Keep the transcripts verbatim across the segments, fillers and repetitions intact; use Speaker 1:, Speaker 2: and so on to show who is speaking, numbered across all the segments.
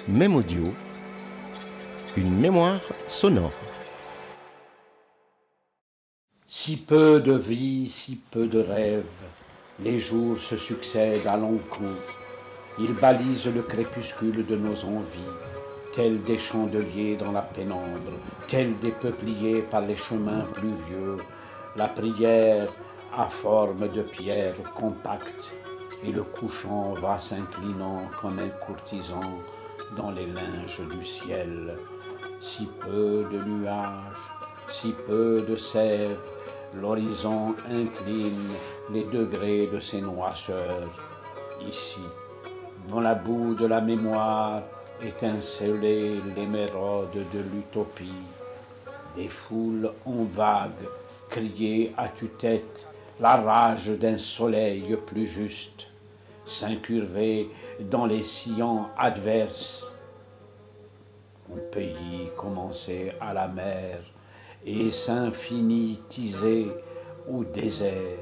Speaker 1: Même audio, une mémoire sonore.
Speaker 2: Si peu de vie, si peu de rêve, les jours se succèdent à longs coups. Ils balisent le crépuscule de nos envies, tels des chandeliers dans la pénombre, tels des peupliers par les chemins pluvieux. La prière a forme de pierre compacte, et le couchant va s'inclinant comme un courtisan dans les linges du ciel. Si peu de nuages, si peu de sève, l'horizon incline les degrés de ses noirceurs. Ici, dans la boue de la mémoire, étincelait l'émeraude de l'utopie. Des foules en vague criaient à tue-tête la rage d'un soleil plus juste, s'incurvaient dans les sillons adverses. Mon pays commençait à la mer et s'infinitisait au désert.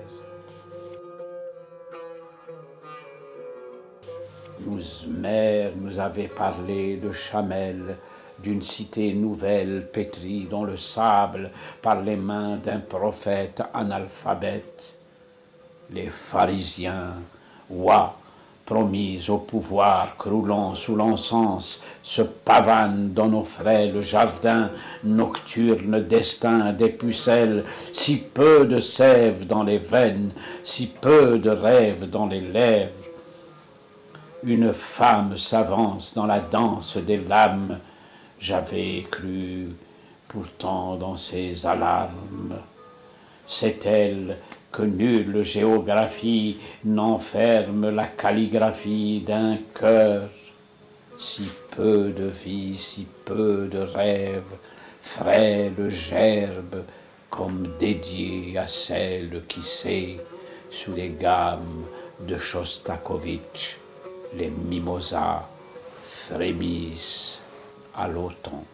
Speaker 2: Nos mères nous avaient parlé de Chamel, d'une cité nouvelle pétrie dans le sable par les mains d'un prophète analphabète. Les pharisiens, ouah, promis au pouvoir croulant sous l'encens, se pavanent dans nos frêles jardins, nocturnes destins des pucelles, si peu de sève dans les veines, si peu de rêve dans les lèvres. Une femme s'avance dans la danse des lames, j'avais cru pourtant dans ses alarmes. C'est elle que nulle géographie n'enferme la calligraphie d'un cœur. Si peu de vie, si peu de rêve, frêle gerbe comme dédiée à celle qui sait, sous les gammes de Shostakovich, les mimosas frémissent à l'automne.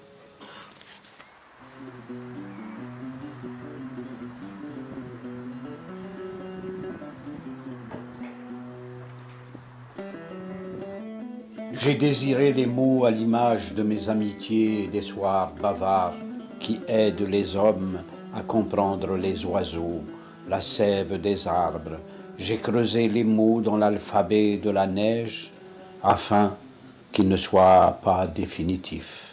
Speaker 2: J'ai désiré les mots à l'image de mes amitiés et des soirs bavards qui aident les hommes à comprendre les oiseaux, la sève des arbres. J'ai creusé les mots dans l'alphabet de la neige afin qu'ils ne soient pas définitifs.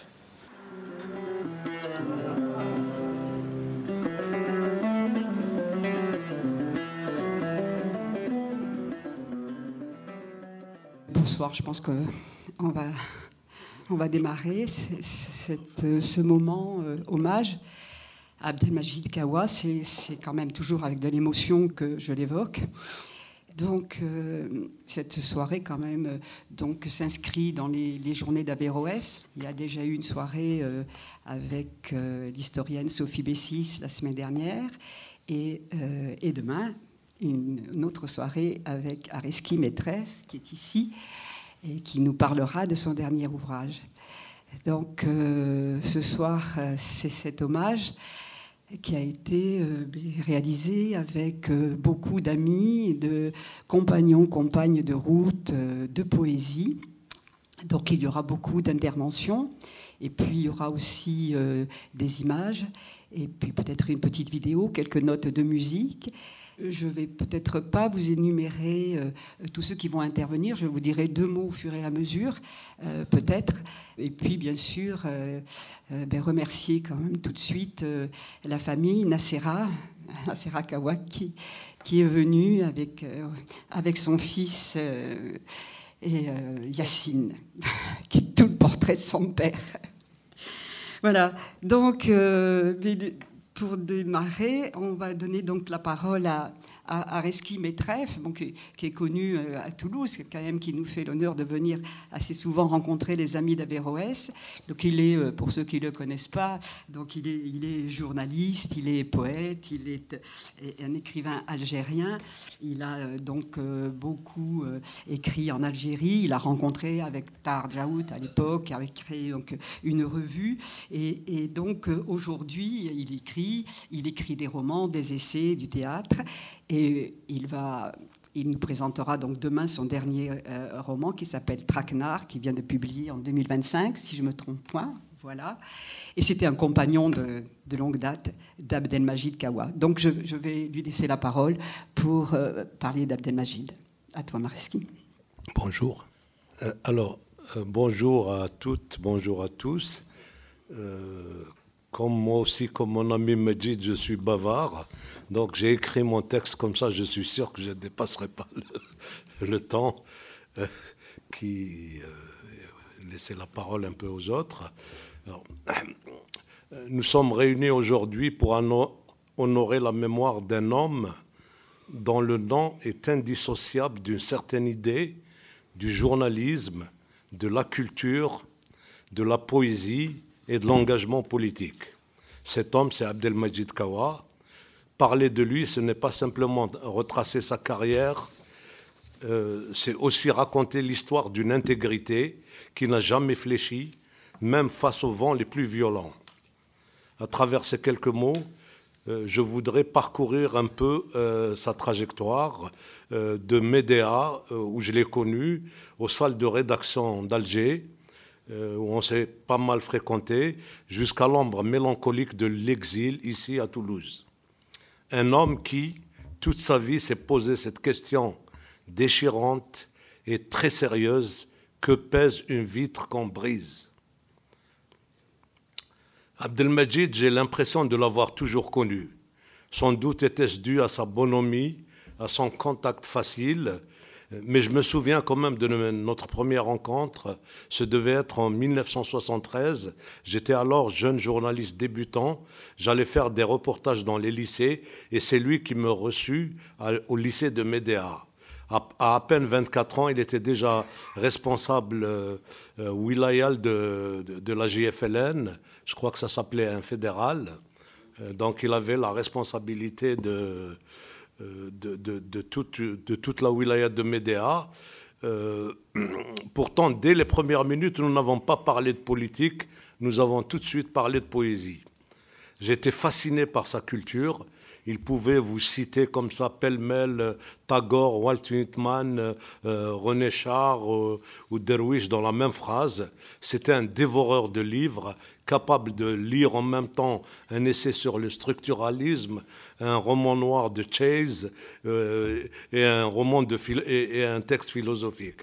Speaker 3: Bonsoir, je pense qu'on va, on va démarrer cette, ce moment euh, hommage à Abdelmajid Kawa. C'est, c'est quand même toujours avec de l'émotion que je l'évoque. Donc, euh, cette soirée, quand même, euh, donc, s'inscrit dans les, les journées d'Averroès. Il y a déjà eu une soirée euh, avec euh, l'historienne Sophie Bessis la semaine dernière. Et, euh, et demain, une, une autre soirée avec Areski Metref, qui est ici, et qui nous parlera de son dernier ouvrage. Donc, euh, ce soir, c'est cet hommage qui a été euh, réalisé avec euh, beaucoup d'amis, de compagnons, compagnes de route, euh, de poésie. Donc il y aura beaucoup d'interventions, et puis il y aura aussi euh, des images, et puis peut-être une petite vidéo, quelques notes de musique. Je ne vais peut-être pas vous énumérer euh, tous ceux qui vont intervenir. Je vous dirai deux mots au fur et à mesure, euh, peut-être. Et puis, bien sûr, euh, euh, ben, remercier quand même tout de suite euh, la famille Nacera, Nacera Kawa, qui, qui est venue avec, euh, avec son fils euh, et euh, Yacine, qui est tout le portrait de son père. Voilà. Donc... Euh, Pour démarrer, on va donner donc la parole à, à Areski Metref, bon, qui, qui est connu à Toulouse, quand même, qui nous fait l'honneur de venir assez souvent rencontrer les amis d'Averroès. Donc il est, pour ceux qui ne le connaissent pas, donc il est, il est journaliste, il est poète, il est un écrivain algérien. Il a donc beaucoup écrit en Algérie. Il a rencontré avec Tahar Djaout à l'époque, avait créé donc une revue. Et, et donc aujourd'hui, il écrit Il écrit des romans, des essais, du théâtre, et il va, il nous présentera donc demain son dernier euh, roman qui s'appelle Traquenard, qui vient de publier en deux mille vingt-cinq, si je ne me trompe point. Voilà. Et c'était un compagnon de, de longue date d'Abdelmajid Kawa. Donc je, je vais lui laisser la parole pour euh, parler d'Abdelmajid. À toi, Mariski.
Speaker 4: Bonjour. Euh, alors, euh, bonjour à toutes, bonjour à tous. Euh, comme moi aussi, comme mon ami Majid, je suis bavard. Donc j'ai écrit mon texte comme ça, je suis sûr que je ne dépasserai pas le, le temps euh, qui euh, laissait la parole un peu aux autres. Alors, nous sommes réunis aujourd'hui pour honorer la mémoire d'un homme dont le nom est indissociable d'une certaine idée, du journalisme, de la culture, de la poésie et de l'engagement politique. Cet homme, c'est Abdelmajid Kawa. Parler de lui, ce n'est pas simplement retracer sa carrière, euh, c'est aussi raconter l'histoire d'une intégrité qui n'a jamais fléchi, même face aux vents les plus violents. À travers ces quelques mots, euh, je voudrais parcourir un peu euh, sa trajectoire euh, de Médéa, euh, où je l'ai connu, aux salles de rédaction d'Alger, euh, où on s'est pas mal fréquenté, jusqu'à l'ombre mélancolique de l'exil, ici à Toulouse. Un homme qui, toute sa vie, s'est posé cette question déchirante et très sérieuse, que pèse une vitre qu'on brise ? Abdelmajid, j'ai l'impression de l'avoir toujours connu. Sans doute était-ce dû à sa bonhomie, à son contact facile, mais je me souviens quand même de notre première rencontre. Ce devait être en mille neuf cent soixante-treize. J'étais alors jeune journaliste débutant. J'allais faire des reportages dans les lycées et c'est lui qui me reçut au lycée de Médéa. À à peine vingt-quatre ans, il était déjà responsable euh, wilayal de, de, de la J F L N. Je crois que ça s'appelait un fédéral. Euh, donc il avait la responsabilité de, de, de, de, toute, de toute la wilaya de Médéa. Euh, pourtant, dès les premières minutes, nous n'avons pas parlé de politique, nous avons tout de suite parlé de poésie. J'étais fasciné par sa culture. Il pouvait vous citer comme ça, pêle-mêle, Tagore, Walt Whitman, euh, René Char euh, ou Derwish dans la même phrase. C'était un dévoreur de livres, capable de lire en même temps un essai sur le structuralisme, un roman noir de Chase euh, et, un roman de philo- et, et un texte philosophique.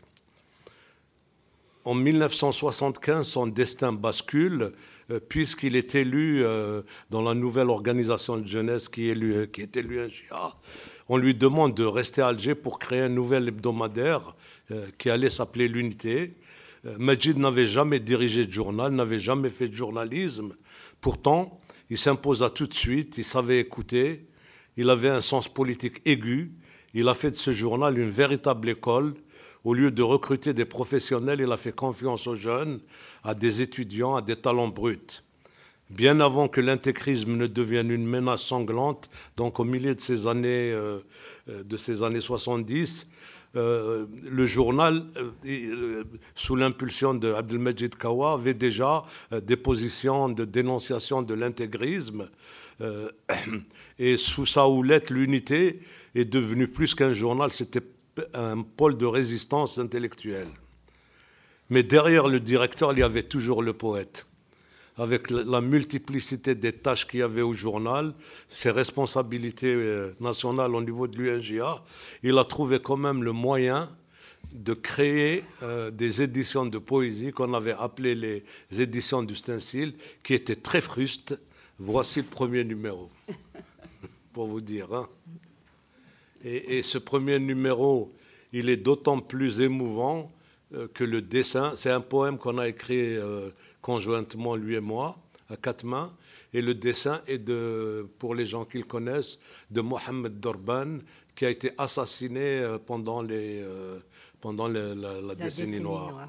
Speaker 4: En mille neuf cent soixante-quinze, son destin bascule, puisqu'il est élu euh, dans la nouvelle organisation de jeunesse qui est, lui, qui est élu un J A. On lui demande de rester à Alger pour créer un nouvel hebdomadaire euh, qui allait s'appeler l'Unité. Euh, Majid n'avait jamais dirigé de journal, n'avait jamais fait de journalisme. Pourtant, il s'imposa tout de suite, il savait écouter, il avait un sens politique aigu. Il a fait de ce journal une véritable école. Au lieu de recruter des professionnels, il a fait confiance aux jeunes, à des étudiants, à des talents bruts. Bien avant que l'intégrisme ne devienne une menace sanglante, donc au milieu de ces années, euh, de ces années soixante-dix, euh, le journal, euh, sous l'impulsion de Abdelmajid Kawa, avait déjà euh, des positions de dénonciation de l'intégrisme. Euh, et sous sa houlette, l'Unité est devenue plus qu'un journal, c'était un pôle de résistance intellectuelle. Mais derrière le directeur, il y avait toujours le poète. Avec la multiplicité des tâches qu'il y avait au journal, ses responsabilités nationales au niveau de l'U N J A, il a trouvé quand même le moyen de créer euh, des éditions de poésie qu'on avait appelées les éditions du Stencil, qui étaient très frustes. Voici le premier numéro, pour vous dire, hein. Et, et ce premier numéro, il est d'autant plus émouvant euh, que le dessin, c'est un poème qu'on a écrit euh, conjointement, lui et moi, à quatre mains, et le dessin est, de, pour les gens qui le connaissent, de Mohamed Dorban, qui a été assassiné euh, pendant, les, euh, pendant les, la, la, la décennie, décennie noire. noire.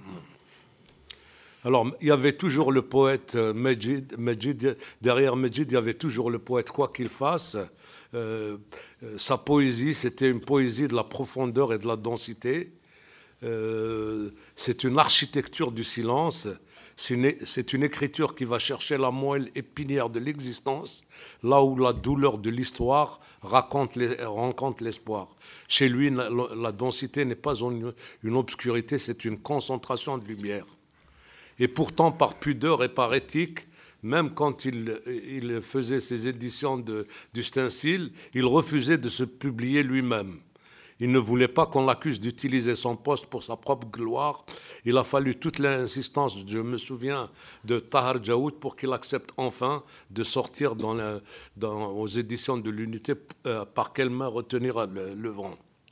Speaker 4: Alors, il y avait toujours le poète Majid, Majid, derrière Majid, il y avait toujours le poète, quoi qu'il fasse. Euh, sa poésie, c'était une poésie de la profondeur et de la densité. Euh, c'est une architecture du silence. C'est une écriture qui va chercher la moelle épinière de l'existence, là où la douleur de l'histoire rencontre l'espoir. Chez lui, la, la densité n'est pas une, une obscurité, c'est une concentration de lumière. Et pourtant, par pudeur et par éthique, même quand il, il faisait ses éditions de, du stencil, il refusait de se publier lui-même. Il ne voulait pas qu'on l'accuse d'utiliser son poste pour sa propre gloire. Il a fallu toute l'insistance, je me souviens, de Tahar Djaoud pour qu'il accepte enfin de sortir dans la, dans, aux éditions de l'Unité euh, par quelle main retenir le, le vent.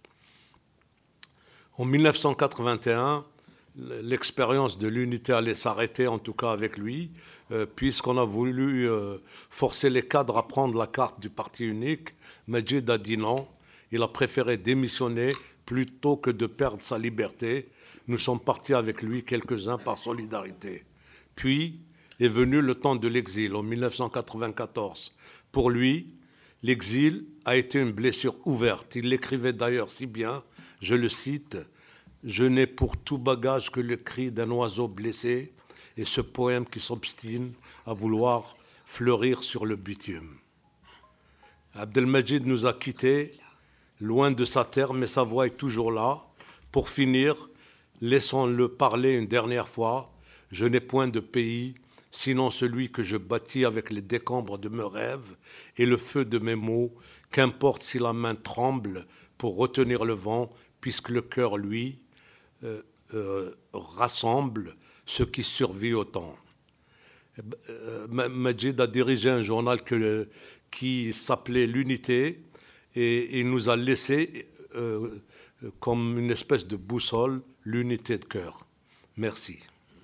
Speaker 4: En mille neuf cent quatre-vingt-un, l'expérience de l'Unité allait s'arrêter, en tout cas avec lui, euh, puisqu'on a voulu euh, forcer les cadres à prendre la carte du parti unique. Majid a dit non. Il a préféré démissionner plutôt que de perdre sa liberté. Nous sommes partis avec lui, quelques-uns, par solidarité. Puis est venu le temps de l'exil, en mille neuf cent quatre-vingt-quatorze. Pour lui, l'exil a été une blessure ouverte. Il l'écrivait d'ailleurs si bien, je le cite, « Je n'ai pour tout bagage que le cri d'un oiseau blessé et ce poème qui s'obstine à vouloir fleurir sur le bitume. » Abdelmajid nous a quittés, loin de sa terre, mais sa voix est toujours là. Pour finir, laissons-le parler une dernière fois. Je n'ai point de pays, sinon celui que je bâtis avec les décombres de mes rêves et le feu de mes mots, qu'importe si la main tremble pour retenir le vent, puisque le cœur, lui, euh, euh, rassemble ce qui survit au temps. Euh, Majid a dirigé un journal que, qui s'appelait L'Unité, et il nous a laissé euh, comme une espèce de boussole l'unité de cœur. Merci.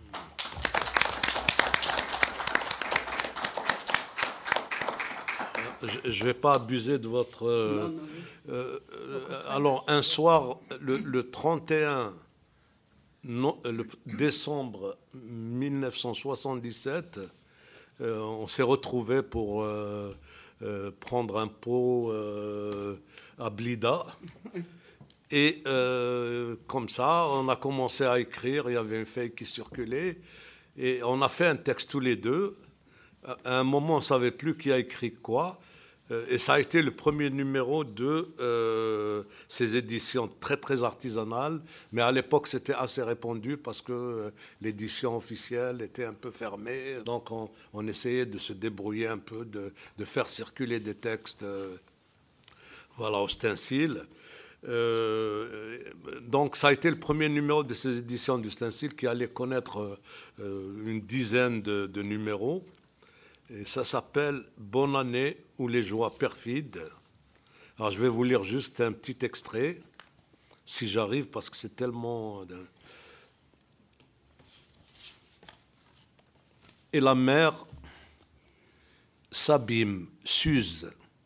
Speaker 4: Je ne vais pas abuser de votre... Euh, non, non. Euh, euh, alors, un soir, le, le trente et un non, le décembre mille neuf cent soixante-dix-sept, euh, on s'est retrouvés pour... Euh, Euh, prendre un pot euh, à Blida. Et euh, comme ça, on a commencé à écrire, il y avait une feuille qui circulait, et on a fait un texte tous les deux. À un moment, on ne savait plus qui a écrit quoi, et ça a été le premier numéro de euh, ces éditions très, très artisanales, mais à l'époque, c'était assez répandu parce que l'édition officielle était un peu fermée, donc on, on essayait de se débrouiller un peu, de, de faire circuler des textes euh, voilà, au stencil. Euh, donc ça a été le premier numéro de ces éditions du stencil qui allait connaître euh, une dizaine de, de numéros. Et ça s'appelle « Bonne année ou les joies perfides ». Alors je vais vous lire juste un petit extrait, si j'arrive, parce que c'est tellement... Et la mer s'abîme, s'use,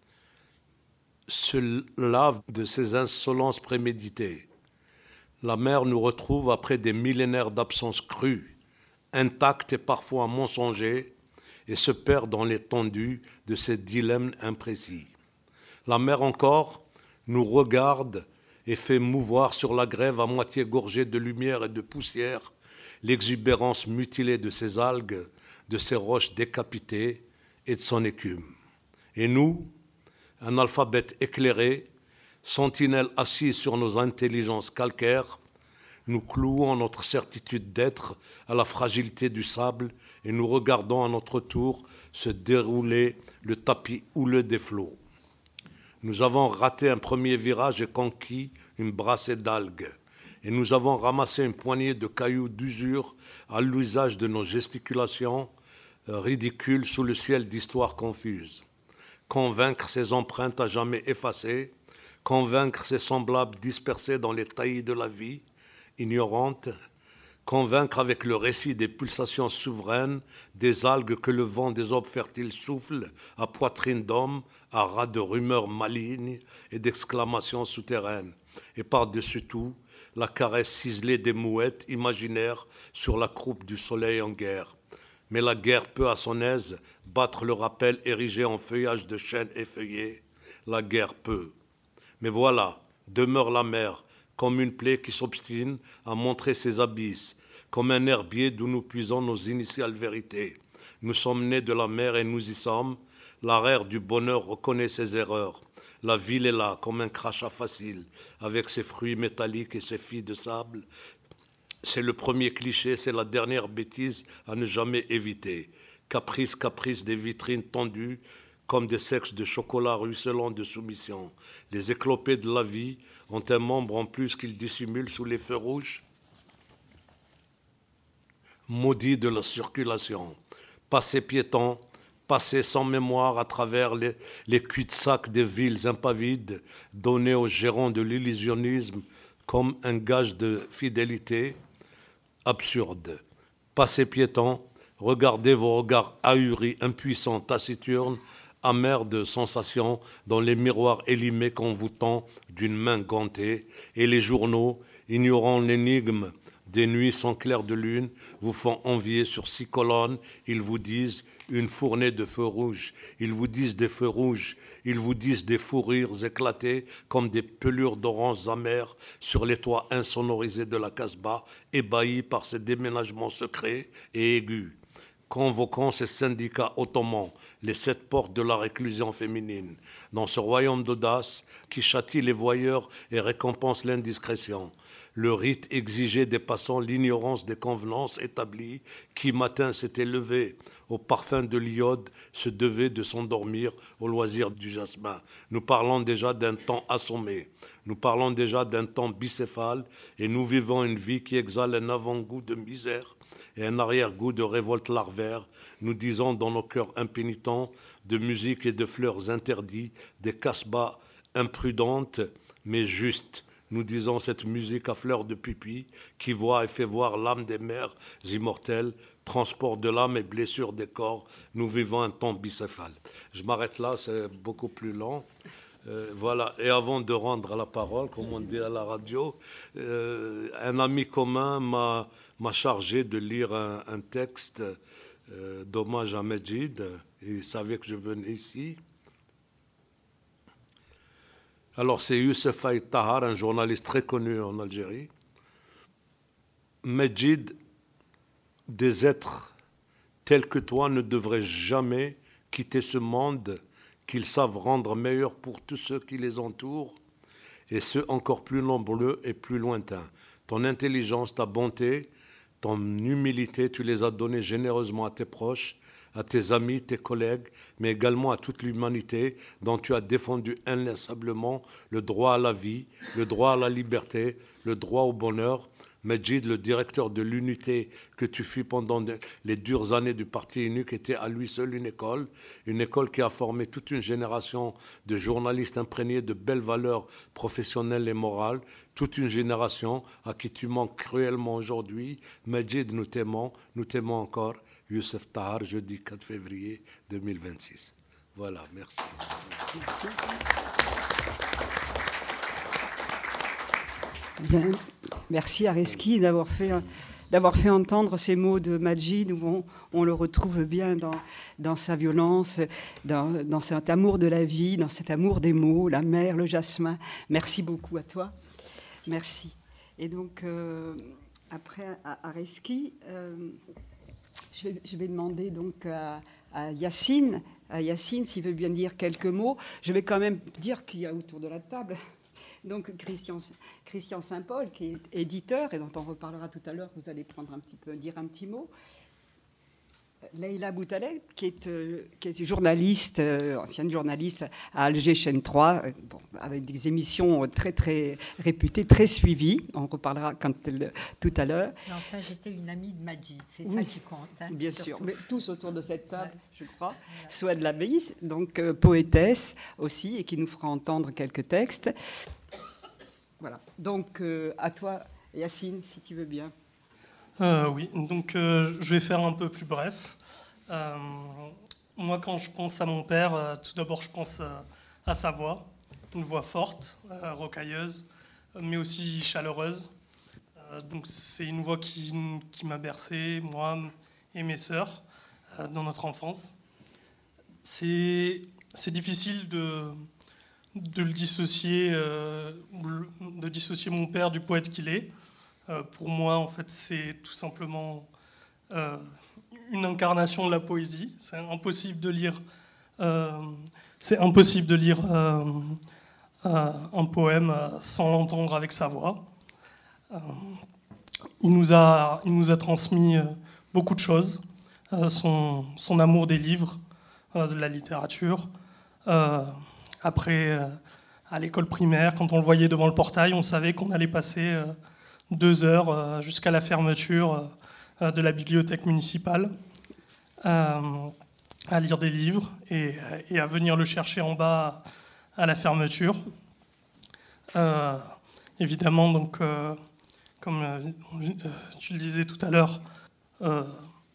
Speaker 4: se lave de ses insolences préméditées. La mer nous retrouve après des millénaires d'absence crue, intacte et parfois mensongère, et se perd dans l'étendue de ces dilemmes imprécis. La mer encore nous regarde et fait mouvoir sur la grève à moitié gorgée de lumière et de poussière l'exubérance mutilée de ses algues, de ses roches décapitées et de son écume. Et nous, analphabètes éclairés, sentinelles assises sur nos intelligences calcaires, nous clouons notre certitude d'être à la fragilité du sable et nous regardons à notre tour se dérouler le tapis houleux des flots. Nous avons raté un premier virage et conquis une brassée d'algues. Et nous avons ramassé une poignée de cailloux d'usure à l'usage de nos gesticulations ridicules sous le ciel d'histoires confuses. Convaincre ces empreintes à jamais effacées, convaincre ces semblables dispersés dans les taillis de la vie, ignorantes, convaincre avec le récit des pulsations souveraines, des algues que le vent des aubes fertiles souffle, à poitrine d'homme, à ras de rumeurs malignes et d'exclamations souterraines. Et par-dessus tout, la caresse ciselée des mouettes imaginaires sur la croupe du soleil en guerre. Mais la guerre peut à son aise battre le rappel érigé en feuillage de chêne effeuillé. La guerre peut. Mais voilà, demeure la mer, comme une plaie qui s'obstine à montrer ses abysses, comme un herbier d'où nous puisons nos initiales vérités. Nous sommes nés de la mer et nous y sommes. L'arrière du bonheur reconnaît ses erreurs. La ville est là, comme un crachat facile, avec ses fruits métalliques et ses filles de sable. C'est le premier cliché, c'est la dernière bêtise à ne jamais éviter. Caprice, caprice des vitrines tendues, comme des sexes de chocolat ruisselants de soumission. Les éclopés de la vie ont un membre en plus qu'ils dissimulent sous les feux rouges. Maudit de la circulation. Passé piéton, passé sans mémoire à travers les, les cul-de-sac des villes impavides, donnés aux gérants de l'illusionnisme comme un gage de fidélité absurde. Passé piéton, regardez vos regards ahuris, impuissants, taciturnes, amers de sensations dans les miroirs élimés qu'on vous tend d'une main gantée, et les journaux, ignorant l'énigme des nuits sans clair de lune, vous font envier sur six colonnes. Ils vous disent une fournée de feux rouges. Ils vous disent des feux rouges. Ils vous disent des fous rires éclatés comme des pelures d'oranges amères sur les toits insonorisés de la Casbah, ébahis par ces déménagements secrets et aigus, convoquant ces syndicats ottomans, les sept portes de la réclusion féminine, dans ce royaume d'audace qui châtie les voyeurs et récompense l'indiscrétion. Le rite exigeait dépassant l'ignorance des convenances établies, qui matin s'était levé au parfum de l'iode, se devait de s'endormir au loisir du jasmin. Nous parlons déjà d'un temps assommé, nous parlons déjà d'un temps bicéphale, et nous vivons une vie qui exhale un avant-goût de misère et un arrière-goût de révolte larvaire. Nous disons dans nos cœurs impénitents de musique et de fleurs interdits, des casbahs imprudentes mais justes. Nous disons cette musique à fleurs de pipi qui voit et fait voir l'âme des mères immortelles, transport de l'âme et blessure des corps. Nous vivons un temps bicéphale. Je m'arrête là, c'est beaucoup plus long. Euh, voilà. Et avant de rendre la parole, comme on dit à la radio, euh, un ami commun m'a, m'a chargé de lire un, un texte euh, d'hommage à Medjid. Il savait que je venais ici. Alors, c'est Youssef Aït Tahar, un journaliste très connu en Algérie. Medjid, des êtres tels que toi ne devraient jamais quitter ce monde qu'ils savent rendre meilleur pour tous ceux qui les entourent, et ceux encore plus nombreux et plus lointains. Ton intelligence, ta bonté, ton humilité, tu les as données généreusement à tes proches, à tes amis, tes collègues, mais également à toute l'humanité dont tu as défendu inlassablement le droit à la vie, le droit à la liberté, le droit au bonheur. Medjid, le directeur de l'unité que tu fus pendant les dures années du parti unique, était à lui seul une école, une école qui a formé toute une génération de journalistes imprégnés de belles valeurs professionnelles et morales, toute une génération à qui tu manques cruellement aujourd'hui. Medjid, nous t'aimons, nous t'aimons encore. Youssef Tahar, jeudi quatre février deux mille vingt-six. Voilà, merci.
Speaker 3: Merci. Bien, merci Areski d'avoir fait, d'avoir fait entendre ces mots de Medjid où on, on le retrouve bien dans, dans sa violence, dans, dans cet amour de la vie, dans cet amour des mots, la mer, le jasmin. Merci beaucoup à toi. Merci. Et donc, euh, après Areski, euh, je, vais, je vais demander donc à, à Yacine, à Yacine s'il veut bien dire quelques mots. Je vais quand même dire qu'il y a autour de la table donc Christian, Christian Saint-Paul, qui est éditeur et dont on reparlera tout à l'heure. Vous allez prendre un petit peu, dire un petit mot. Leïla Boutaleb, qui est, euh, qui est journaliste, euh, ancienne journaliste à Alger Chaîne trois, euh, bon, avec des émissions très très réputées, très suivies. On reparlera quand elle, tout à l'heure.
Speaker 5: Enfin, j'étais une amie de Medjid, c'est
Speaker 3: oui,
Speaker 5: ça qui compte. Hein,
Speaker 3: bien
Speaker 5: surtout.
Speaker 3: sûr, mais tous autour de cette table, ouais. je crois.
Speaker 5: Ouais.
Speaker 3: Souad Labey, donc euh, poétesse aussi, et qui nous fera entendre quelques textes. Voilà. Donc, euh, à toi, Yacine, si tu veux bien.
Speaker 6: Euh, oui, donc euh, je vais faire un peu plus bref. Euh, moi, quand je pense à mon père, euh, tout d'abord, je pense euh, à sa voix, une voix forte, euh, rocailleuse, mais aussi chaleureuse. Euh, donc, c'est une voix qui, qui m'a bercé, moi et mes sœurs, euh, dans notre enfance. C'est, c'est difficile de, de le dissocier, euh, de dissocier mon père du poète qu'il est. Euh, pour moi, en fait, c'est tout simplement euh, une incarnation de la poésie. C'est impossible de lire, euh, c'est impossible de lire euh, euh, un poème sans l'entendre avec sa voix. Euh, il, nous a, il nous a transmis beaucoup de choses. Euh, son, son amour des livres, euh, de la littérature. Euh, après, euh, à l'école primaire, quand on le voyait devant le portail, on savait qu'on allait passer euh, deux heures euh, jusqu'à la fermeture euh, de la bibliothèque municipale euh, à lire des livres et, et à venir le chercher en bas à la fermeture. Euh, évidemment, donc, euh, comme euh, tu le disais tout à l'heure, euh,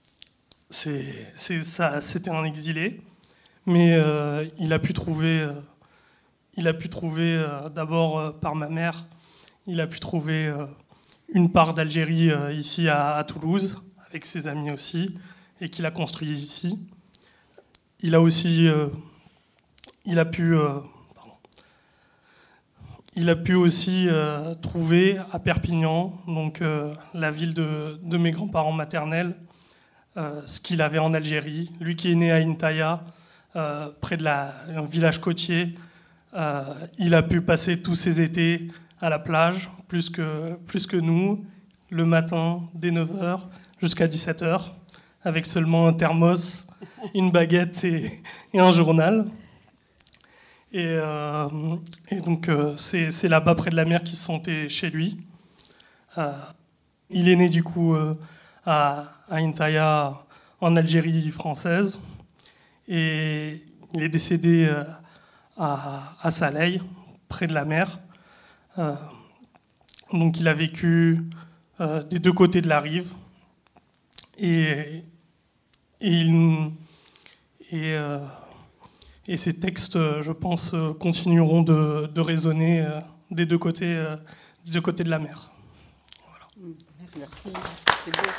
Speaker 6: c'est, c'est, ça, c'était un exilé, mais euh, il a pu trouver, euh, il a pu trouver euh, d'abord euh, par ma mère, il a pu trouver euh, une part d'Algérie euh, ici à, à Toulouse, avec ses amis aussi, et qu'il a construit ici. Il a aussi, euh, il a pu, euh, pardon, il a pu aussi euh, trouver à Perpignan, donc euh, la ville de, de mes grands-parents maternels, euh, ce qu'il avait en Algérie. Lui qui est né à Intaya, euh, près de la, un village côtier, euh, il a pu passer tous ses étés à la plage, plus que, plus que nous, le matin dès neuf heures jusqu'à dix-sept heures, avec seulement un thermos, une baguette et, et un journal. Et, euh, et donc euh, c'est, c'est là-bas près de la mer qu'il se sentait chez lui. Euh, il est né du coup euh, à, à Intaya, en Algérie française, et il est décédé euh, à, à Saleil, près de la mer. Euh, donc il a vécu euh, des deux côtés de la rive, et, et, il, et, euh, et ces textes, je pense, continueront de, de résonner euh, des, deux côtés, euh, des deux côtés de la mer. Voilà.
Speaker 3: Merci, c'est beau.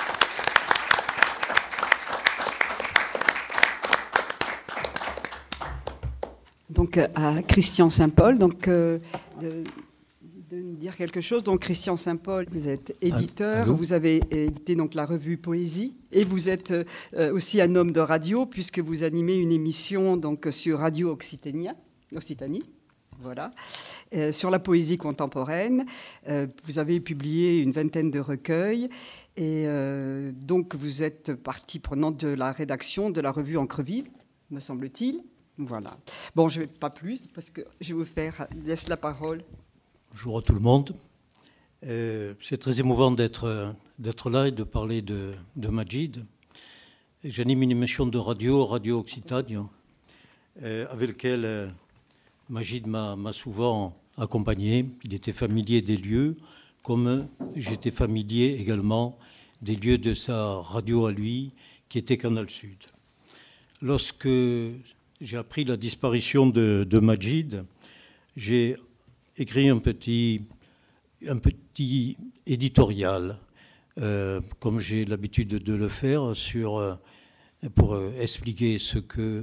Speaker 3: Donc à Christian Saint-Paul, donc euh, de, de nous dire quelque chose. Donc Christian Saint-Paul, vous êtes éditeur,
Speaker 7: Allô
Speaker 3: vous avez édité donc la revue Poésie, et vous êtes euh, aussi un homme de radio puisque vous animez une émission donc sur Radio Occitania, Occitanie, voilà, euh, sur la poésie contemporaine. Euh, vous avez publié une vingtaine de recueils. Et euh, donc vous êtes partie prenante de la rédaction de la revue Encre-Vive, me semble-t-il. Voilà. Bon, je ne vais pas plus, parce que je vais vous faire laisse la parole.
Speaker 7: Bonjour à tout le monde. Euh, c'est très émouvant d'être, d'être là et de parler de, de Majid. Et j'anime une émission de radio, Radio Occitanie, euh, avec laquelle euh, Majid m'a, m'a souvent accompagné. Il était familier des lieux, comme j'étais familier également des lieux de sa radio à lui, qui était Canal Sud. Lorsque j'ai appris la disparition de, de Majid, j'ai écrit un petit, un petit éditorial, euh, comme j'ai l'habitude de le faire, sur, euh, pour euh, expliquer ce que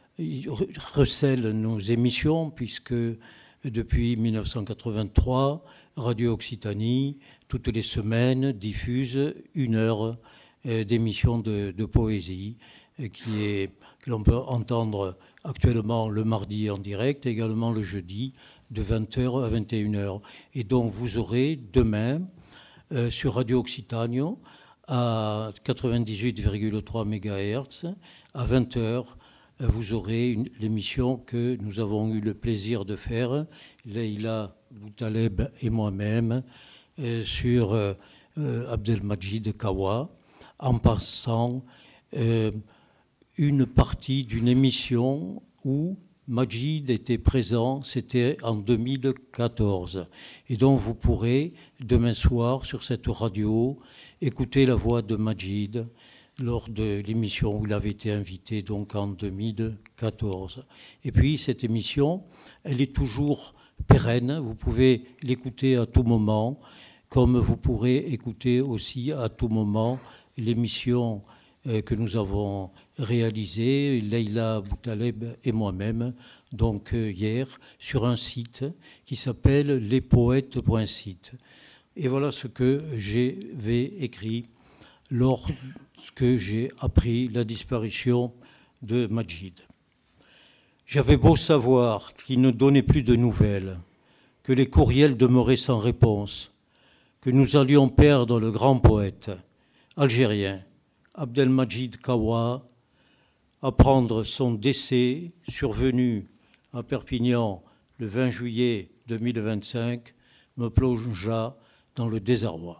Speaker 7: recèlent nos émissions, puisque depuis mille neuf cent quatre-vingt-trois, Radio Occitanie, toutes les semaines, diffuse une heure euh, d'émission de, de poésie, euh, qui est... que l'on peut entendre actuellement le mardi en direct, également le jeudi, de vingt heures à vingt et une heures. Et donc vous aurez demain, euh, sur Radio Occitanie, à quatre-vingt-dix-huit virgule trois mégahertz, à vingt heures, euh, vous aurez une, l'émission que nous avons eu le plaisir de faire, Leïla Boutaleb et moi-même, euh, sur euh, euh, Abdelmajid Kawa, en passant... Euh, une partie d'une émission où Majid était présent, c'était en deux mille quatorze. Et donc vous pourrez, demain soir, sur cette radio, écouter la voix de Majid lors de l'émission où il avait été invité, donc en deux mille quatorze. Et puis cette émission, elle est toujours pérenne, vous pouvez l'écouter à tout moment, comme vous pourrez écouter aussi à tout moment l'émission que nous avons réalisé, Leïla Boutaleb et moi-même, donc hier, sur un site qui s'appelle lespoètes point site. Et voilà ce que j'avais écrit lorsque j'ai appris la disparition de Majid. J'avais beau savoir qu'il ne donnait plus de nouvelles, que les courriels demeuraient sans réponse, que nous allions perdre le grand poète algérien Abdelmajid Kawa, apprendre son décès survenu à Perpignan le vingt juillet deux mille vingt-cinq me plongea dans le désarroi.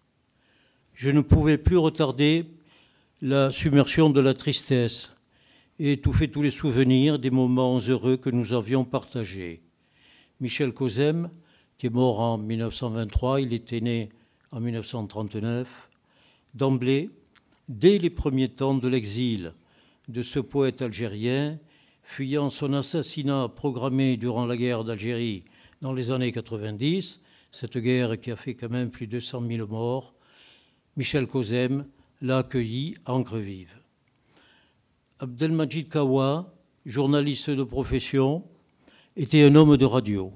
Speaker 7: Je ne pouvais plus retarder la submersion de la tristesse et étouffer tous les souvenirs des moments heureux que nous avions partagés. Michel Cozem, qui est mort en mille neuf cent vingt-trois, il était né en mille neuf cent trente-neuf. D'emblée, dès les premiers temps de l'exil de ce poète algérien, fuyant son assassinat programmé durant la guerre d'Algérie dans les années quatre-vingt-dix, cette guerre qui a fait quand même plus de cent mille morts, Michel Cozem l'a accueilli encre vive. Abdelmajid Kawa, journaliste de profession, était un homme de radio.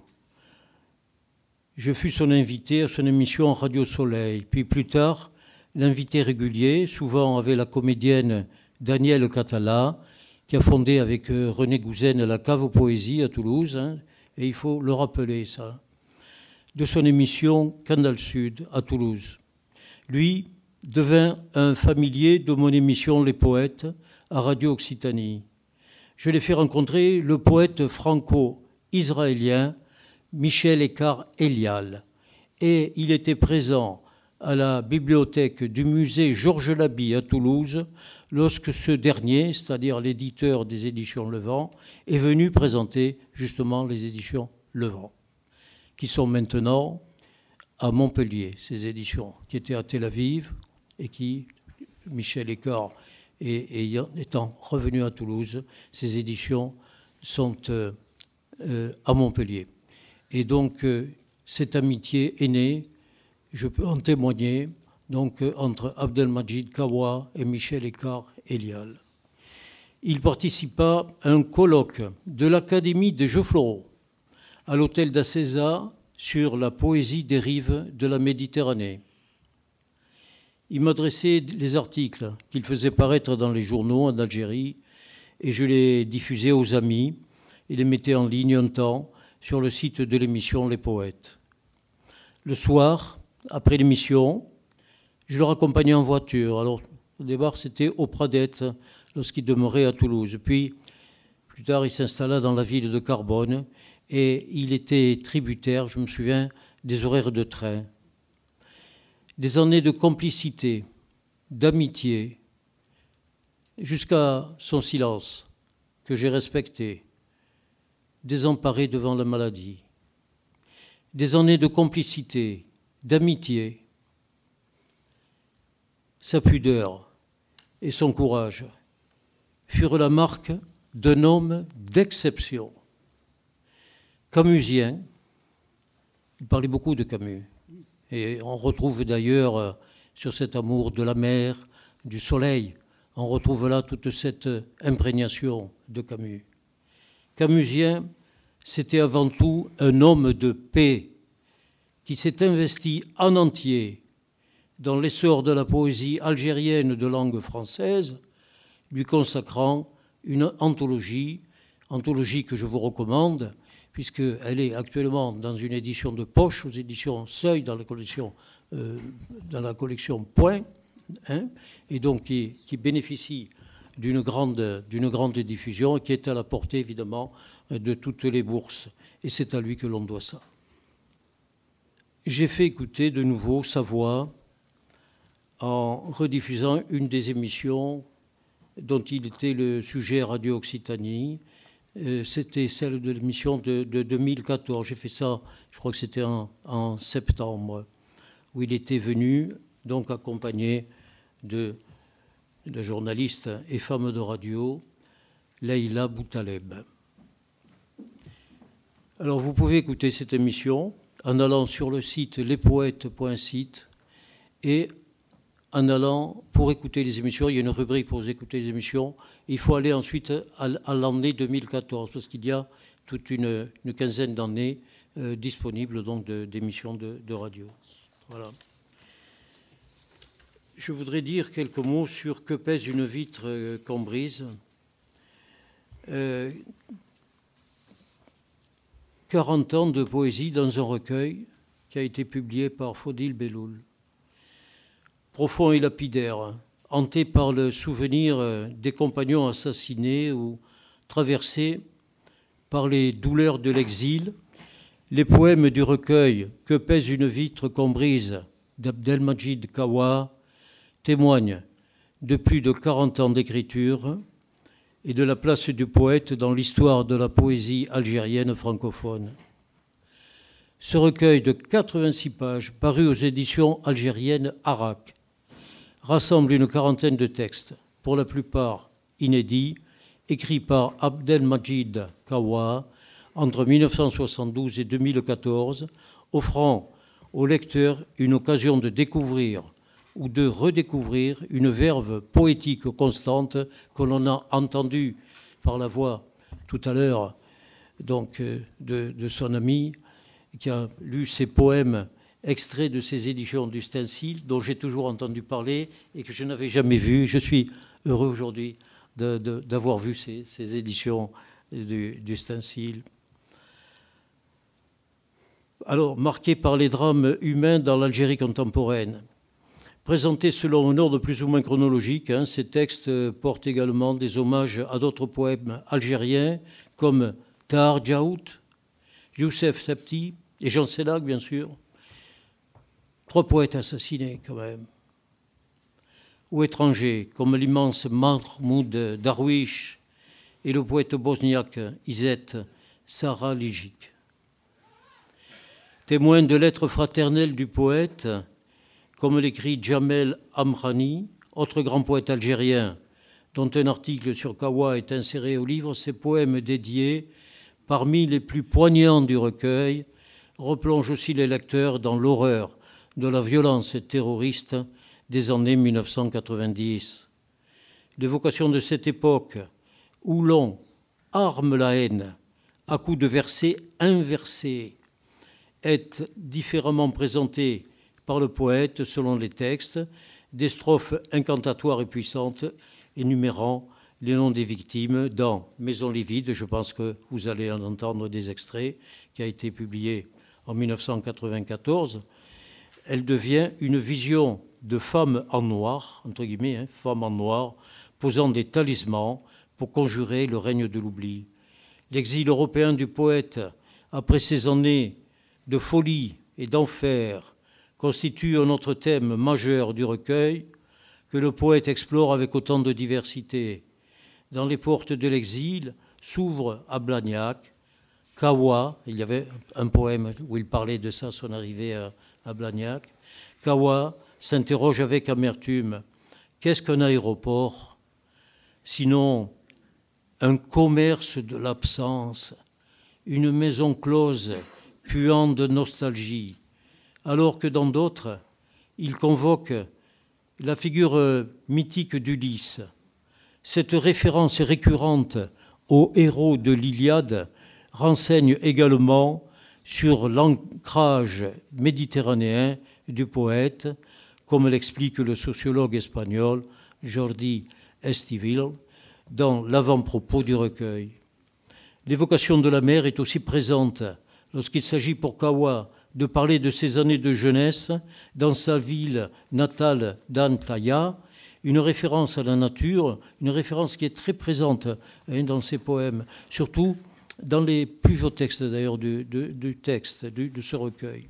Speaker 7: Je fus son invité à son émission Radio Soleil, puis plus tard, l'invité régulier, souvent avec la comédienne Danielle Catala, qui a fondé avec René Gouzen la Cave aux Poésies à Toulouse, hein, et il faut le rappeler ça, de son émission Canal Sud à Toulouse. Lui devint un familier de mon émission Les Poètes à Radio Occitanie. Je l'ai fait rencontrer le poète franco-israélien Michel Ekar-Elial, et il était présent à la bibliothèque du musée Georges Laby à Toulouse lorsque ce dernier, c'est-à-dire l'éditeur des éditions Le Vent, est venu présenter justement les éditions Le Vent, qui sont maintenant à Montpellier, ces éditions, qui étaient à Tel Aviv et qui, Michel Ekar et, et étant revenu à Toulouse, ces éditions sont euh, euh, à Montpellier. Et donc, euh, cette amitié est née, je peux en témoigner, donc, euh, entre Abdelmajid Kawa et Michel Ekar-Elial. Il participa à un colloque de l'Académie des Jeux Floraux à l'hôtel d'Acésa sur la poésie des rives de la Méditerranée. Il m'adressait les articles qu'il faisait paraître dans les journaux en Algérie et je les diffusais aux amis et les mettais en ligne un temps sur le site de l'émission Les Poètes. Le soir, après l'émission, je le raccompagnais en voiture. Alors, au départ, c'était au Pradette, lorsqu'il demeurait à Toulouse. Puis, plus tard, il s'installa dans la ville de Carbone et il était tributaire, je me souviens, des horaires de train. Des années de complicité, d'amitié, jusqu'à son silence, que j'ai respecté, désemparé devant la maladie. Des années de complicité, d'amitié, sa pudeur et son courage furent la marque d'un homme d'exception. Camusien, il parlait beaucoup de Camus, et on retrouve d'ailleurs sur cet amour de la mer, du soleil, on retrouve là toute cette imprégnation de Camus. Camusien, c'était avant tout un homme de paix qui s'est investi en entier dans l'essor de la poésie algérienne de langue française, lui consacrant une anthologie, anthologie que je vous recommande, puisqu'elle est actuellement dans une édition de poche, aux éditions Seuil, dans la collection, euh, dans la collection Point, hein, et donc qui, qui bénéficie d'une grande, d'une grande diffusion, et qui est à la portée, évidemment, de toutes les bourses. Et c'est à lui que l'on doit ça. J'ai fait écouter de nouveau sa voix en rediffusant une des émissions dont il était le sujet Radio Occitanie. C'était celle de l'émission de, de deux mille quatorze. J'ai fait ça, je crois que c'était en, en septembre, où il était venu, donc accompagné de, de journaliste et femme de radio, Leïla Boutaleb. Alors vous pouvez écouter cette émission en allant sur le site lespoètes point site et en allant pour écouter les émissions. Il y a une rubrique pour écouter les émissions. Il faut aller ensuite à, à l'année deux mille quatorze parce qu'il y a toute une, une quinzaine d'années euh, disponibles donc de, d'émissions de, de radio. Voilà. Je voudrais dire quelques mots sur Que pèse une vitre qu'on brise. Euh, quarante ans de poésie dans un recueil qui a été publié par Fodil Belloul. Profond et lapidaire, hanté par le souvenir des compagnons assassinés ou traversés par les douleurs de l'exil, les poèmes du recueil Que pèse une vitre qu'on brise d'Abdelmajid Kawa témoignent de plus de quarante ans d'écriture et de la place du poète dans l'histoire de la poésie algérienne francophone. Ce recueil de quatre-vingt-six pages, paru aux éditions algériennes Arak, rassemble une quarantaine de textes, pour la plupart inédits, écrits par Abdelmajid Kawa entre mille neuf cent soixante-douze et deux mille quatorze, offrant au lecteur une occasion de découvrir ou de redécouvrir une verve poétique constante que l'on a entendue par la voix tout à l'heure donc, de, de son ami qui a lu ses poèmes extraits de ses éditions du Stencil, dont j'ai toujours entendu parler et que je n'avais jamais vu. Je suis heureux aujourd'hui de, de, d'avoir vu ces, ces éditions du, du Stencil. Alors, marqué par les drames humains dans l'Algérie contemporaine, présentés selon un ordre plus ou moins chronologique, hein, ces textes portent également des hommages à d'autres poèmes algériens comme Tahar Djaout, Youssef Septi et Jean Sélac, bien sûr. Trois poètes assassinés, quand même. Ou étrangers, comme l'immense Mahmoud Darwish et le poète bosniaque Izzet Saraligic. Témoins de lettres fraternelles du poète, comme l'écrit Jamel Amrani, autre grand poète algérien, dont un article sur Kawa est inséré au livre, ces poèmes dédiés, parmi les plus poignants du recueil, replongent aussi les lecteurs dans l'horreur de la violence terroriste des années mille neuf cent quatre-vingt-dix. L'évocation de cette époque où l'on arme la haine à coups de versets inversés est différemment présentée par le poète selon les textes, des strophes incantatoires et puissantes énumérant les noms des victimes dans Maison livide, je pense que vous allez en entendre des extraits, qui a été publié en mille neuf cent quatre-vingt-quatorze. Elle devient une vision de femme en noir, entre guillemets, hein, femme en noir, posant des talismans pour conjurer le règne de l'oubli. L'exil européen du poète, après ces années de folie et d'enfer, constitue un autre thème majeur du recueil que le poète explore avec autant de diversité. Dans les portes de l'exil s'ouvre à Blagnac, Kawa, il y avait un poème où il parlait de ça, son arrivée à, à Blagnac. Kawa s'interroge avec amertume, qu'est-ce qu'un aéroport, sinon un commerce de l'absence, une maison close puant de nostalgie, alors que dans d'autres, il convoque la figure mythique d'Ulysse. Cette référence récurrente au héros de l'Iliade renseigne également sur l'ancrage méditerranéen du poète, comme l'explique le sociologue espagnol Jordi Estivil dans l'avant-propos du recueil. L'évocation de la mer est aussi présente lorsqu'il s'agit pour Kawa de parler de ses années de jeunesse dans sa ville natale d'Antalya, une référence à la nature, une référence qui est très présente hein, dans ses poèmes, surtout dans les plus vieux textes d'ailleurs du, du, du texte, du, de ce recueil.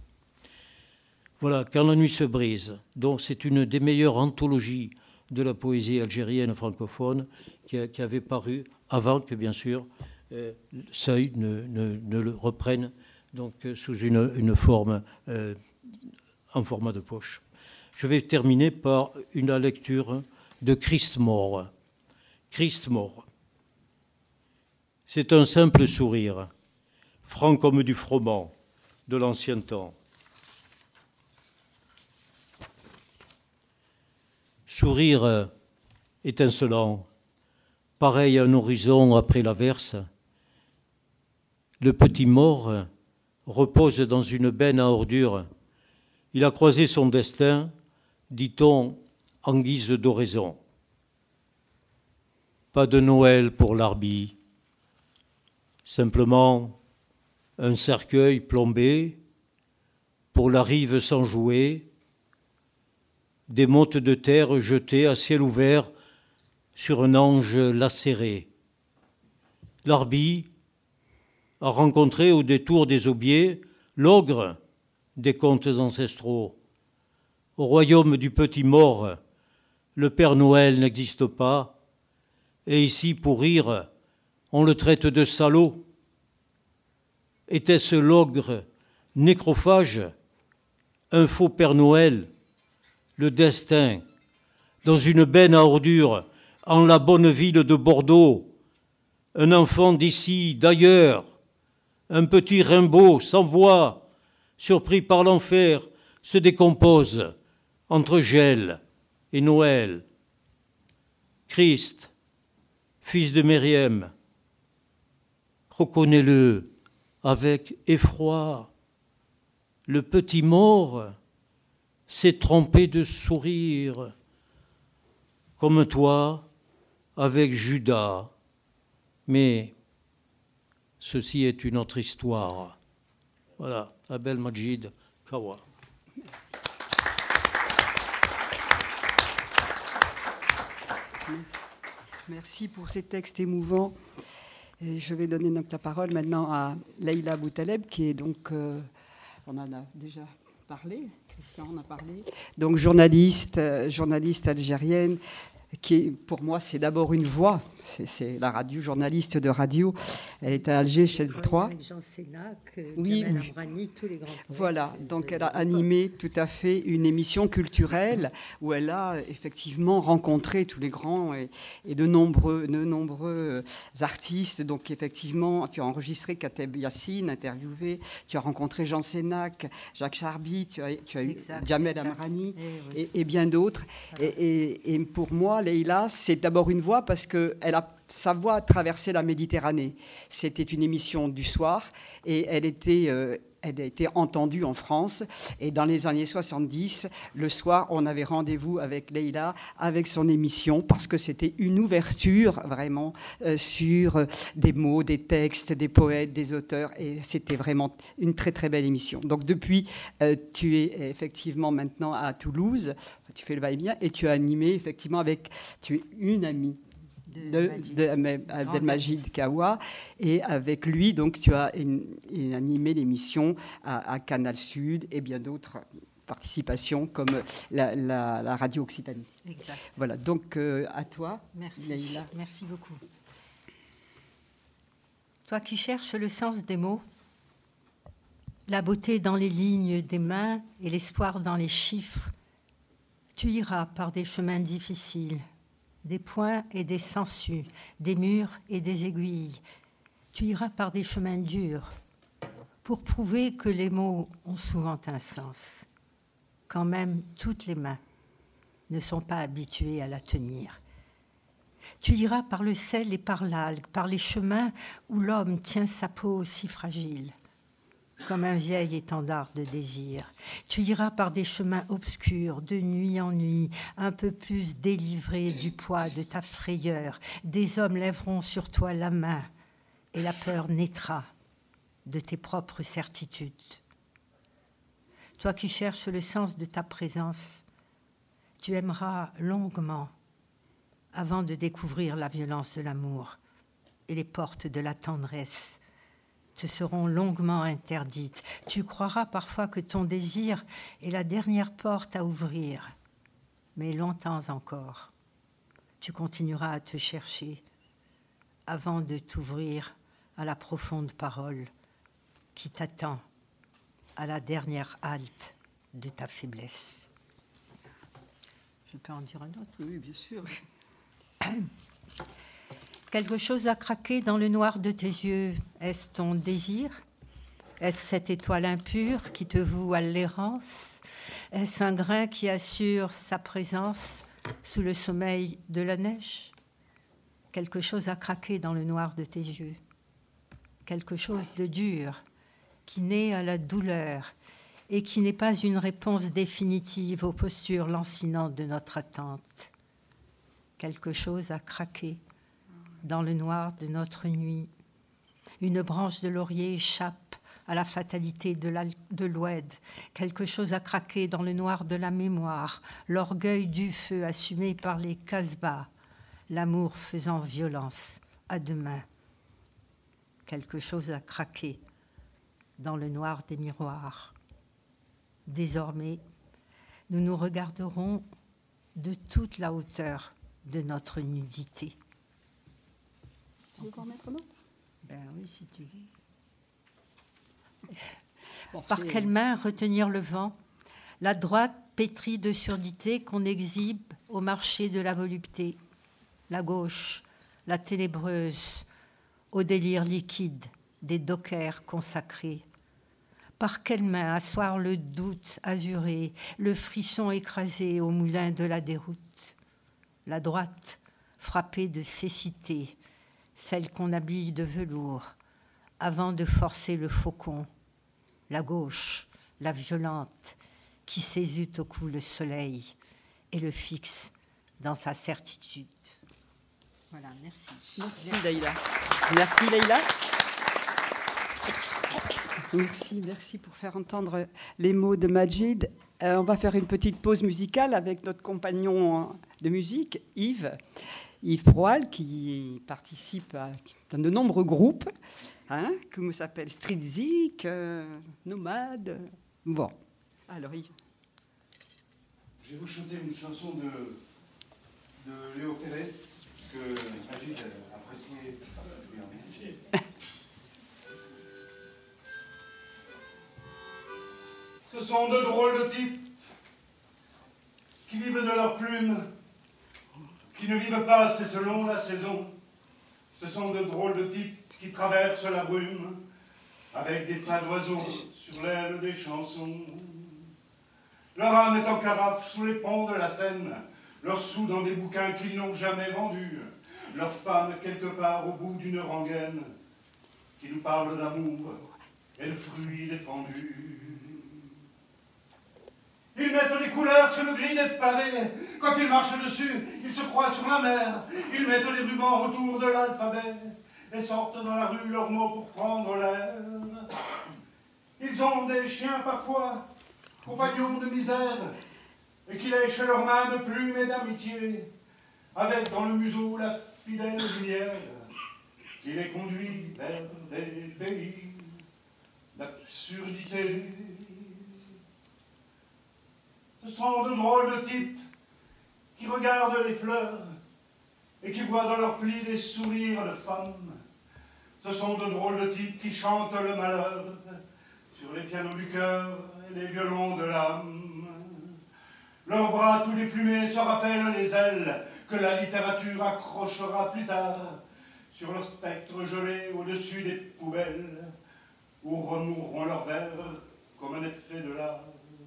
Speaker 7: Voilà, Quand la nuit se brise, donc c'est une des meilleures anthologies de la poésie algérienne francophone qui, a, qui avait paru avant que, bien sûr, euh, Seuil ne, ne, ne le reprenne donc, sous une, une forme, euh, en format de poche. Je vais terminer par une lecture de Christ mort. Christ mort. C'est un simple sourire, franc comme du froment de l'ancien temps. Sourire étincelant, pareil à un horizon après l'averse. Le petit mort repose dans une benne à ordures. Il a croisé son destin, dit-on, en guise d'oraison. Pas de Noël pour l'Arby, simplement un cercueil plombé pour la rive sans jouet, des mottes de terre jetées à ciel ouvert sur un ange lacéré. L'Arby a rencontré au détour des aubiers l'ogre des contes ancestraux. Au royaume du petit mort, le Père Noël n'existe pas, et ici, pour rire, on le traite de salaud. Était-ce l'ogre nécrophage, un faux Père Noël, le destin, dans une benne à ordures, en la bonne ville de Bordeaux, un enfant d'ici, d'ailleurs, un petit Rimbaud sans voix, surpris par l'enfer, se décompose entre gel et Noël. Christ, fils de Myriam, reconnais-le avec effroi. Le petit mort s'est trompé de sourire, comme toi avec Judas. Mais ceci est une autre histoire. Voilà, Abdel Majid Kawa.
Speaker 3: Merci pour ces textes émouvants. Et je vais donner donc la parole maintenant à Leïla Boutaleb, qui est donc, euh, on en a déjà parlé, Christian en a parlé, donc journaliste, euh, journaliste algérienne, qui est, pour moi, c'est d'abord une voix. C'est, c'est la radio, journaliste de radio. Elle est à Alger, chez le trois.
Speaker 5: Avec Jean Sénac,
Speaker 3: oui,
Speaker 5: Jamel
Speaker 3: oui.
Speaker 5: Amrani, tous les grands poètes.
Speaker 3: Voilà, donc elle a animé tout à fait une émission culturelle où elle a effectivement rencontré tous les grands et, et de nombreux, de nombreux artistes. Donc effectivement, tu as enregistré Kateb Yassine, interviewé, tu as rencontré Jean Sénac, Jacques Charby, tu as, tu as eu
Speaker 5: Exact,
Speaker 3: Jamel
Speaker 5: exact.
Speaker 3: Amrani
Speaker 5: Eh oui.
Speaker 3: et, et bien d'autres. Et, et, et pour moi, Leïla, c'est d'abord une voix parce qu'elle a sa voix a traversé la Méditerranée. C'était une émission du soir et elle était, euh, elle a été entendue en France. Et dans les années soixante-dix, le soir, on avait rendez-vous avec Leïla, avec son émission, parce que c'était une ouverture vraiment euh, sur euh, des mots, des textes, des poètes, des auteurs. Et c'était vraiment une très très belle émission. Donc depuis, euh, tu es effectivement maintenant à Toulouse. Tu fais le va-et-vient et tu as animé effectivement avec, tu es une amie de, de Abdelmajid Kawa, et avec lui donc tu as in, in animé l'émission à, à Canal Sud et bien d'autres participations comme la, la, la radio Occitanie.
Speaker 5: Exact.
Speaker 3: Voilà, donc euh, à toi.
Speaker 5: Merci.
Speaker 3: Leïla.
Speaker 5: Merci beaucoup. Toi qui cherches le sens des mots, la beauté dans les lignes des mains et l'espoir dans les chiffres, tu iras par des chemins difficiles, des points et des sangsues, des murs et des aiguilles. Tu iras par des chemins durs pour prouver que les mots ont souvent un sens, quand même toutes les mains ne sont pas habituées à la tenir. Tu iras par le sel et par l'algue, par les chemins où l'homme tient sa peau si fragile, comme un vieil étendard de désir. Tu iras par des chemins obscurs, de nuit en nuit, un peu plus délivrés du poids de ta frayeur. Des hommes lèveront sur toi la main et la peur naîtra de tes propres certitudes. Toi qui cherches le sens de ta présence, tu aimeras longuement avant de découvrir la violence de l'amour et les portes de la tendresse te seront longuement interdites. Tu croiras parfois que ton désir est la dernière porte à ouvrir, mais longtemps encore, tu continueras à te chercher avant de t'ouvrir à la profonde parole qui t'attend à la dernière halte de ta faiblesse. Je peux en dire un autre?
Speaker 3: Oui, bien sûr.
Speaker 5: Quelque chose a craqué dans le noir de tes yeux. Est-ce ton désir? Est-ce cette étoile impure qui te voue à l'errance? Est-ce un grain qui assure sa présence sous le sommeil de la neige? Quelque chose a craqué dans le noir de tes yeux. Quelque chose de dur qui naît à la douleur et qui n'est pas une réponse définitive aux postures lancinantes de notre attente. Quelque chose a craqué dans le noir de notre nuit. Une branche de laurier échappe à la fatalité de, la, de l'oued. Quelque chose a craqué dans le noir de la mémoire, l'orgueil du feu assumé par les Casbahs, l'amour faisant violence à demain. Quelque chose a craqué dans le noir des miroirs. Désormais, nous nous regarderons de toute la hauteur de notre nudité.
Speaker 3: Tu veux qu'on mette un autre ?
Speaker 5: Ben oui, si tu veux. Bon, par quelle main retenir le vent ? La droite pétrie de surdité qu'on exhibe au marché de la volupté. La gauche, la ténébreuse, au délire liquide des dockers consacrés. Par quelle main asseoir le doute azuré, le frisson écrasé au moulin de la déroute ? La droite, frappée de cécité, celle qu'on habille de velours, avant de forcer le faucon. La gauche, la violente, qui saisit au cou le soleil et le fixe dans sa certitude. Voilà, merci.
Speaker 3: Merci Leïla. Merci Leïla. Merci, merci pour faire entendre les mots de Majid. Euh, on va faire une petite pause musicale avec notre compagnon de musique, Yves. Yves Proal, qui participe à, dans de nombreux groupes, hein, comme s'appelle Street Zik, euh, Nomade. Bon, alors Yves.
Speaker 8: Je vais vous chanter une chanson de, de Léo Ferré, que Majid appréciait particulièrement. Ce sont de drôles de types qui vivent de leurs plumes, qui ne vivent pas, c'est selon la saison. Ce sont de drôles de types qui traversent la brume avec des pas d'oiseaux sur l'aile des chansons. Leur âme est en carafe sous les ponts de la Seine, leurs sous dans des bouquins qu'ils n'ont jamais vendus, leur femme quelque part au bout d'une rengaine qui nous parle d'amour et de fruits défendus. Ils mettent des couleurs sur le gris des pavés. Quand ils marchent dessus, ils se croient sur la mer. Ils mettent des rubans autour de l'alphabet et sortent dans la rue leurs mots pour prendre l'air. Ils ont des chiens parfois, compagnons de misère, et qui lèchent leurs mains de plumes et d'amitié, avec dans le museau la fidèle lumière qui les conduit vers des pays d'absurdité. Ce sont de drôles de types qui regardent les fleurs et qui voient dans leurs plis des sourires de femmes. Ce sont de drôles de types qui chantent le malheur sur les pianos du cœur et les violons de l'âme. Leurs bras tout déplumés se rappellent les ailes que la littérature accrochera plus tard sur le spectre gelé au-dessus des poubelles où remourront leurs vers comme un effet de l'art.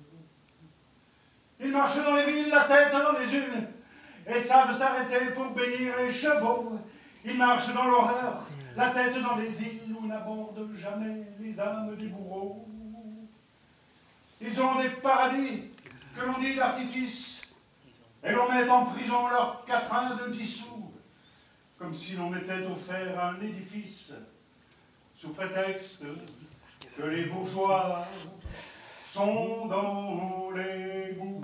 Speaker 8: Ils marchent dans les villes, la tête dans les unes, et savent s'arrêter pour bénir les chevaux. Ils marchent dans l'horreur, la tête dans les îles où n'abordent jamais les âmes des bourreaux. Ils ont des paradis que l'on dit d'artifice, et l'on met en prison leurs quatrains de dix sous, comme si l'on m'était offert un édifice, sous prétexte que les bourgeois sont dans les goûts.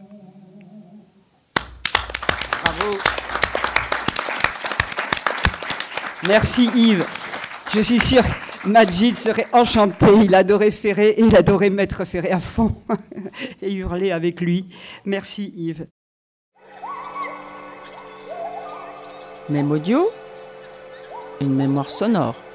Speaker 3: Bravo. Merci Yves. Je suis sûre que Majid serait enchanté. Il adorait Ferré et il adorait mettre Ferré à fond et hurler avec lui. Merci Yves.
Speaker 9: Même audio, une mémoire sonore.